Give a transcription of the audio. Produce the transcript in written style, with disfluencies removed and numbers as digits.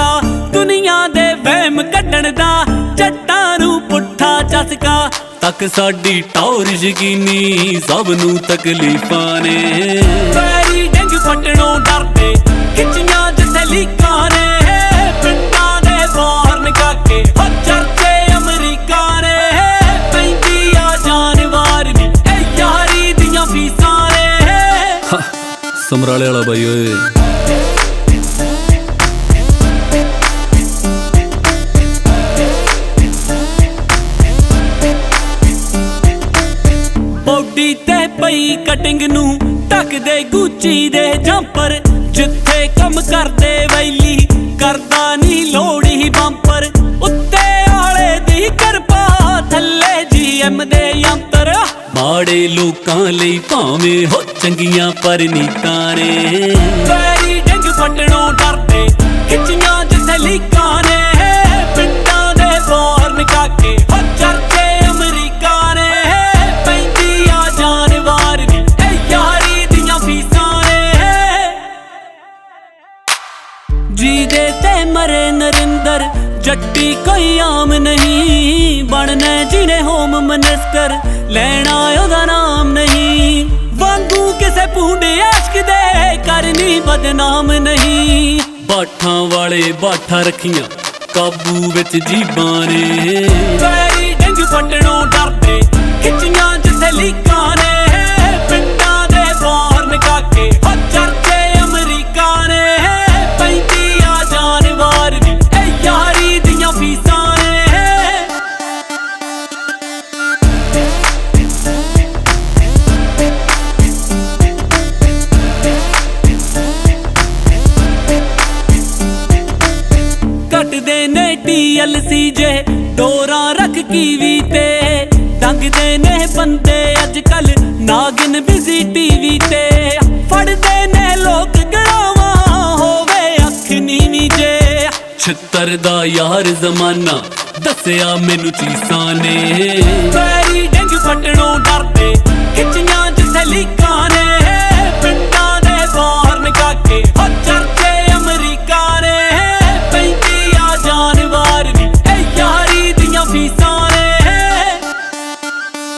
ਚਸਕਾ ਦੁਨੀਆ ਦੇ ਵਹਿਮ ਕੱਢਣ ਦਾ ਜੱਟਾਂ ਨੂੰ ਪੁੱਠਾ ਚਸਕਾ ਤੱਕ ਸਾਡੀ ਟੌਰ ਯਕੀਨੀ ਸਭ ਨੂੰ ਤਕਲੀਫਾਂ ਨੇ ਵੈਰੀ ਡੰਗ ਫਟਣੋਂ ਡਰਦੇ ਖਿੱਚੀਆਂ ਜਿੱਥੇ ਲੀਕਾਂ ਨੇ ਪਿੰਡਾਂ ਦੇ ਵਾਰਨ ਕਾਕੇ ਹੋ ਚਰਚੇ ਅਮਰੀਕਾ ਨੇ ਪੈਂਦੀ ਆ ਜਾਨਵਾਰ ਨੀ ਇਹ ਯਾਰੀ ਦੀਆਂ ਫੀਸਾਂ ਨੇ ਸਮਰਾਲੇ ਵਾਲਾ ਬਾਈ ਓਏ ਬੋਡੀ ਤੇ ਪਈ ਕਟਿੰਗ ਨੂੰ ਢੱਕਦੇ ਗੁੱਚੀ ਦੇ ਜੰਪਰ ਜਿੱਥੇ ਕੰਮ ਕਰਦੇ ਵੈਲੀ ਕਰਦਾ ਨੀ ਲੋੜੀ ਬੰਪਰ ਉੱਤੇ ਆਲੇ ਦੀ ਕਿਰਪਾ ਥੱਲੇ GM ਦੇ ਯੰਤਰ ਮਾੜੇ ਲੋਕਾਂ ਲਈ ਭਾਵੇਂ ਹੋ ਚੰਗੀਆਂ ਪਰਨੀਤਾਂ ਨੇ ਵੈਰੀ ਡੰਗ ਫਟਣੋਂ ਡਰਦੇ ਖਿੱਚੀਆਂ ਜਿੱਥੇ ਲੀਕਾਂ ਨੇ ਪਿੰਡਾਂ ਦੇ ਵਾਰਨ ਕਾਕੇ ਹੋ ਚਰਚੇ ਅਮਰੀਕਾ ਨੇ ਪੈਂਦੀ ਆ ਜਾਨਵਾਰ ਨੀ ਇਹ ਯਾਰੀ ਦੀਆਂ ਫੀਸਾਂ ਨੇ ਜੀਦੇ ਤੇ ਮਰੇ ਨਰਿੰਦਰ ਜੱਟੀ ਕੋਈ ਆਮ ਨਹੀਂ ਬਣਨਾ ਜਿਹਨੇ ਹੋਮ ਮਿਨਿਸਟਰ ਲੈਣਾ ਉਹਦਾ ਨਾਮ ਨਹੀਂ ਵਾਂਗੂ ਕਿਸੇ ਭੂੰਡੇ ਆਸ਼ਕ ਦੇ ਕਰਨੀ ਬਦਨਾਮ ਨਹੀਂ ਬਾਠਾਂ ਵਾਲੇ ਬਾਠਾ ਰੱਖੀਆਂ ਕਾਬੂ ਵਿੱਚ ਜੀਬਾਂ ਨੇ ਵੈਰੀ ਡੰਗ ਫਟਣੋਂ ਡਰਦੇ ਖਿੱਚੀਆਂ ਜਿੱਥੇ ਲੀਕਾਂ ਨੇ ਪਿੰਡਾਂ ਦੇ ਵਾਰਨ ਕਾਕੇ ਹੋ ਚਰਚੇ ਅਮਰੀਕਾ ਨੇ ਪੈਂਦੀ ਆ ਜਾਨਵਾਰ ਨੀ ਇਹ ਯਾਰੀ ਦੀਆਂ ਫੀਸਾਂ ਨੇ ਕੱਟਦੇ ਨੇ TLC ਜੇ ਡੋਰਾਂ ਰੱਖ ਕੀਵੀ ਤੇ ਡੰਗਦੇ ਨੇ ਬੰਦੇ ਅੱਜ ਕੱਲ ਨਾਗਿਨ ਬਿਜ਼ੀ TV ਤੇ ਫੜਦੇ ਨੇ ਲੋਕ ਗੜਾਵਾਂ ਹੋਵੇ ਅੱਖ ਨੀਵੀਂ ਜੇ ਛਿੱਤਰ ਦਾ ਯਾਰ ਜ਼ਮਾਨਾ ਦੱਸਿਆ ਮੈਨੂੰ ਚੀਸਾਂ ਨੇ ਵੈਰੀ ਡੰਗ ਫਟਣੋਂ ਡਰਦੇ ਖਿੱਚੀਆਂ